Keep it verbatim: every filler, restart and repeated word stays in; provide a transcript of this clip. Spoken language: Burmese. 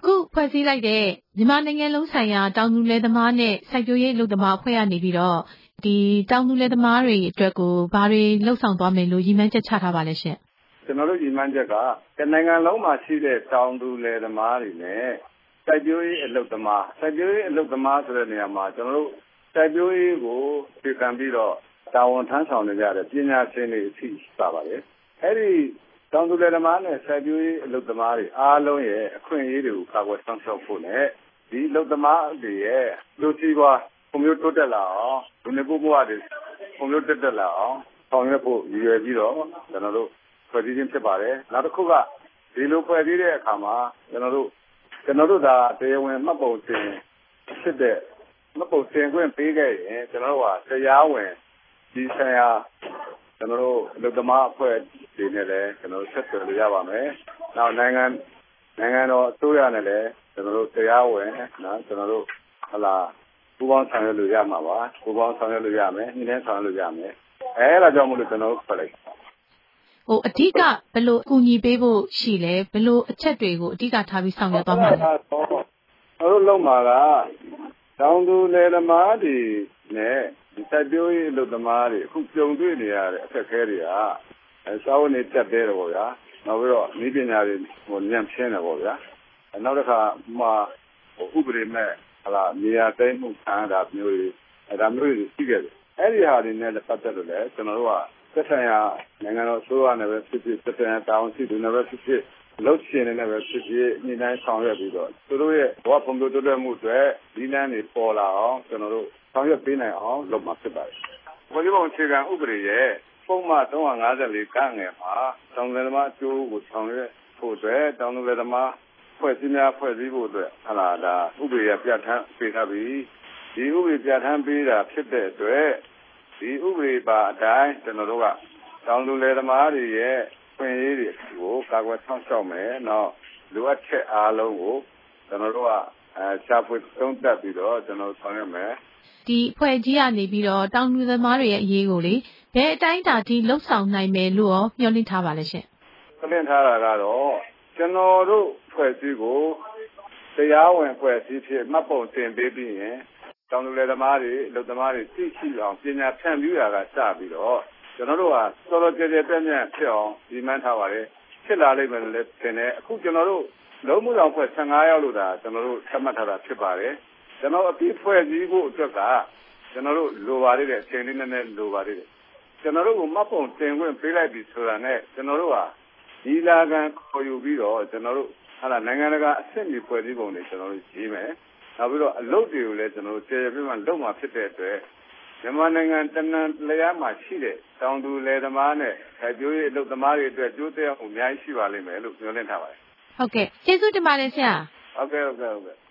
အခုဖွဲ့စည်းလိုက်တဲ့မြန်မာနိုင်ငံလုံးဆိုင်ရာတောင်သူလယ်သမားနဲ့စိုက်ပျိုးရေးအလုပ်သမားအဖွဲ့ကနေပြီးတော့ဒီတောင်သူလယ်သမားတွေအတွက်ကိုဘာတွေလှုပ်ဆောင်သွားမယ်လို့ရည်မှန်းချက်ချထားပါလဲရှင်ကျွန်တော်တို့ရည်မှန်းချက်ကနိုင်ငံလုံးမှာရှိတဲ့တောင်သူလယ်သမားတွေနဲ့စိုက်ပျိုးရေးအလုပ်သမားစိုက်ပျိုးရေးအလုပ်သမားဆိုတဲ့နေရာမှာကျွန်တော်တို့စိုက်ပျိုးရေးကိုပြည်ခံပြီးတော့တာဝန်ထမ်းဆောင်နေကြတဲ့ပညာရှင်တွေအထိပါပါတယ်အဲ့ဒီတောင်သူလယ်သမားနဲ့စိုက်ပျိုးရေးအလုပ်သမားတွေအားလုံးရဲ့အခွင့်အရေးတွေကိုကာကွယ်ဆောင်ရှောက်ဖို့နဲ့ဒီအလုပ်သမားတွေရဲ့လူကြီးပွားကွန်မြူတိုးတက်လာအောင်ဒီနေ့ဘဝတွေကွန်မြူတိုးတက်လာအောင်ဆောင်ရွက်ဖို့ရည်ရွယ်ပြီးတော့ကျွန်တော်တို့ဖွဲ့စည်းခြင်းဖြစ်ပါတယ်နောက်တစ်ခုကဒီလိုဖွဲ့စည်းတဲ့အခါမှာကျွန်တော်တို့ကျွန်တော်တို့ဒါတရားဝင်မှတ်ပုံတင်ဖြစ်တဲ့မှတ်ပုံတင်ခွင့်ပေးခဲ့ရင်ကျွန်တော်တို့ကတရားဝင်ဒီဆိုင်ရာကျွန်တော်တို့လူသမားအဖွဲ့တွေနဲ့လည်းကျွန်တော်ဆက်သွယ်လို့ရပါမယ်။နောက်နိုင်ငံနိုင်ငံတော်အစိုးရနဲ့လည်းကျွန်တော်တို့တရားဝင်နော်ကျွန်တော်တို့ဟလာပူးပေါင်းဆောင်ရွက်လို့ရမှာပါပူးပေါင်းဆောင်ရွက်လို့ရမယ်ညှိနှိုင်းဆောင်ရွက်လို့ရမယ်အဲဒါကြောင့်မို့လို့ကျွန်တော်တို့ဖွဲ့လိုက်ဟိုအဓိကဘယ်လိုအကူအညီပေးဖို့ရှိလဲဘယ်လိုအချက်တွေကိုအဓိကထားပြီးဆောင်ရွက်သွားမှာလဲကျွန်တော်တို့လုပ်မှာကတောင်သူလယ်သမားတွေနဲ့ဒီစိုက်ပျိုးရေးအလုပ်သမားတွေအခုကြုံတွေ့နေရတဲ့အခက်အခဲတွေကအဲစာဝန်တွေတက်သေးတယ်ပေါ့ဗျာနောက်ပြီးတော့ဤပညာတွေဟိုညံ့ဖျင်းတယ်ပေါ့ဗျာနောက်တစ်ခါမှဥပဒေမဲ့ဟလာနေရာသိမ်းမှုခံရတာမျိုးတွေအဲဒါမျိုးတွေရှိခဲ့တယ်အဲ့ဒီဟာတွေနဲ့ပတ်သက်လို့လည်းကျွန်တော်တို့ကသက်ဆိုင်ရာနိုင်ငံတော်အစိုးရနဲ့ပဲဖြစ်ဖြစ်သက်ဆိုင်ရာတာဝန်ရှိသူနဲ့ပဲဖြစ်ဖြစ်လုပ်ရှင်နဲ့ပဲဖြစ်ဖြစ်ညှိနှိုင်းဆောင်ရွက်ပြီးတော့သူတို့ရဲ့ဘဝပုံပြတိုးတက်မှုတွေဒီလမ်းတွေပေါ်လာအောင်ကျွန်တော်တို့ဆောင်ရွက်ပေးနိုင်အောင်လုပ်မှာဖြစ်ပါတယ်။ဝန်ကြီးပုံအခြေခံဥပဒေရဲ့ပုံမှန်သုံး၅၄ကငယ်မှာတောင်သူလယ်သမားအကျိုးကိုဆောင်ရွက်ဖို့အတွက်တောင်သူလယ်သမားဖွဲ့စည်းများဖွဲ့စည်းဖို့အတွက်ဟလာဒါဥပဒေရပြဋ္ဌာန်းပေးထားပြီးဒီဥပဒေပြဋ္ဌာန်းပေးတာဖြစ်တဲ့အတွက်ဒီဥပဒေပါအတိုင်းကျွန်တော်တို့ကတောင်သူလယ်သမားတွေရဲ့ခွင့်ရေးတွေကိုကာကွယ်ဆောင်ရှောက်မယ်။နောက်လိုအပ်ချက်အားလုံးကိုကျွန်တော်တို့ကအဲရှာဖွေသုံးသပ်ပြီးတော့ကျွန်တော်ဆောင်ရွက်မယ်။ဒီအဖွဲ့ကြီးကနေပြီးတော့တောင်သူသမားတွေရဲ့အရေးကိုလေဘယ်အတိုင်းအတာထိလှုပ်ဆောင်နိုင်မယ်လို့ရောမျှော်လင့်ထားပါလဲရှင်။မျှော်လင့်ထားတာကတော့ကျွန်တော်တို့ဖွဲ့စည်းကိုတရားဝင်ဖွဲ့စည်းဖြစ်မှတ်ပုံတင်ပေးပြီးရင်တောင်သူလယ်သမားတွေအလုပ်သမားတွေသိရှိအောင်ပညာဖြန့်ဖြူးရာကစပြီးတော့ကျွန်တော်တို့ကစောစောကြဲကြဲပြန့်ပြန့်ဖြစ်အောင်ဒီမှန်းထားပါတယ်ဖြစ်လာလိမ့်မယ်လို့လည်းထင်တယ်အခုကျွန်တော်တို့လုံးမှုဆောင်ဖွဲ့၁၅ရောက်လို့ဒါကျွန်တော်တို့သတ်မှတ်ထားတာဖြစ်ပါတယ်ကျွန်တော်အပြည့်ဖွဲ့စည်းဖို့အတွက်ကကျွန်တော်တို့လိုပါသေးတယ်အချိန်လေးနည်းနည်းလိုပါသေးတယ်ကျွန်တော်တို့ကမှတ်ပုံတင်ခွင့်ပေးလိုက်ပြီဆိုတာနဲ့ကျွန်တော်တို့ကဒီလာကန်ခေါ်ယူပြီးတော့ကျွန်တော်တို့ဟာလာနိုင်ငံတကာအဆင့်မီဖွဲ့စည်းပုံတွေကျွန်တော်တို့ရေးမယ်နောက်ပြီးတော့အလုပ်တွေကိုလည်းကျွန်တော်တို့ကျေပြည့်မှလုပ်မှာဖြစ်တဲ့အတွက်မြန်မာနိုင်ငံတနင်္လာရီမှာရှိတဲ့တောင်သူလယ်သမားနဲ့စိုက်ပျိုးရေးအလုပ်သမားတွေအတွက်ကျိုးသက်အောင်အများကြီးရှိပါလိမ့်မယ်လို့ပြောလင့်ထားပါတယ်ဟုတ်ကဲ့ကျေးဇူးတင်ပါတယ်ဆရာဟုတ်ကဲ့ဟုတ်ကဲ့ဟုတ်ကဲ့